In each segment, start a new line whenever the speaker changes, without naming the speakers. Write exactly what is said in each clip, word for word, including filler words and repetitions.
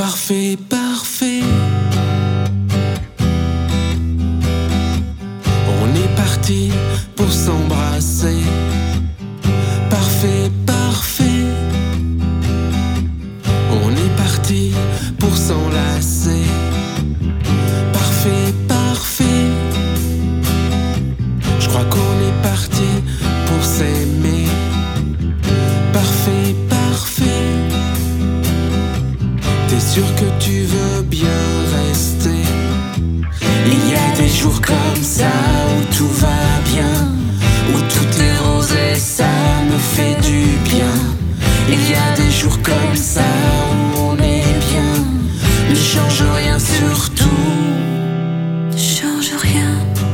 Parfait, parfait. On est parti pour s'embrasser. Parfait, parfait. On est parti pour s'enlacer. Parfait, parfait. Je crois qu'on est parti pour s'aimer. Parfait, parfait. T'es sûr que tu veux bien rester? Il y a des jours comme ça où tout va bien, où tout est rose et ça me fait du bien. Il y a des jours comme ça où on est bien. Ne change rien surtout.
Ne change rien.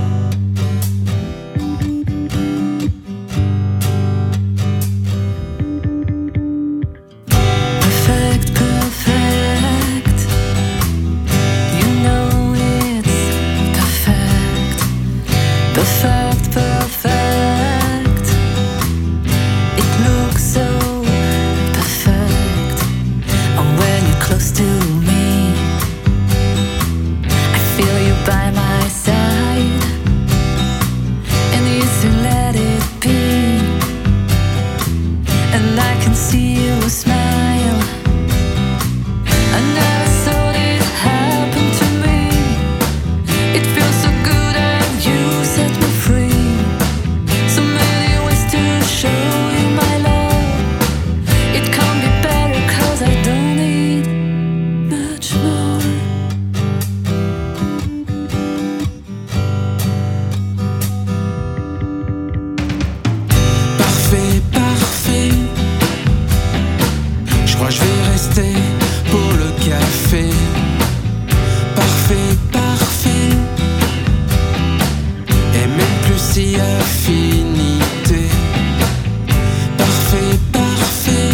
Perfect, perfect. You know it's perfect. Perfect, perfect. It looks so perfect. And when you're close to me, I feel you by my side, and you still let it be. And I can see you smile. I never thought it happened to me. It feels so good and you set me free. So many ways to show you my love. It can't be better cause I don't need much more.
Parfait, parfait. Je crois que je vais rester pour le café. Parfait, parfait. Et même plus si affinité. Parfait, parfait.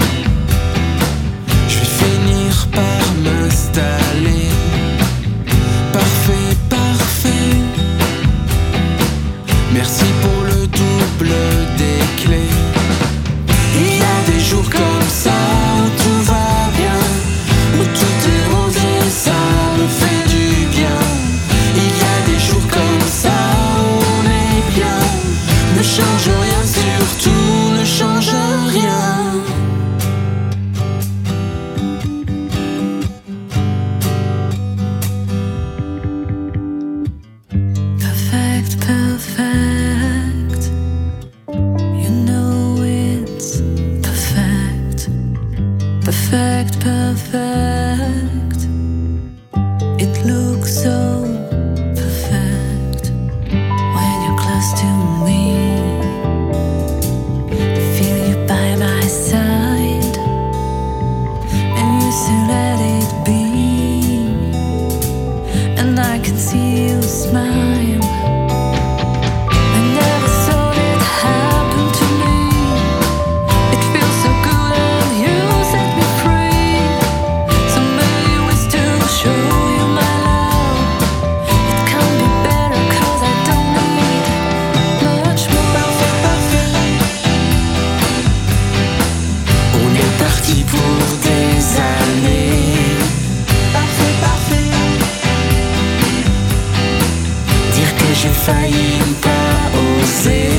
Je vais finir par m'installer. Parfait, parfait. Merci pour le double des clés. Il y a des jours comme ça où tout va bien, où tout est rose et ça me fait du bien. Il y a des jours comme ça où on est bien. Ne change rien surtout, ne change rien.
Perfect, perfect. You know it's perfect. Perfect, perfect. It looks so perfect when you're close to me. I feel you by my side, and you still let it be. And I can see you smile. I never thought it happened to me. It feels so good and you set me free. So many ways to show you my love. It can't be better cause I don't need much more.
On est parti pour des années. Parfait, parfait. Dire que j'ai failli ne pas oser.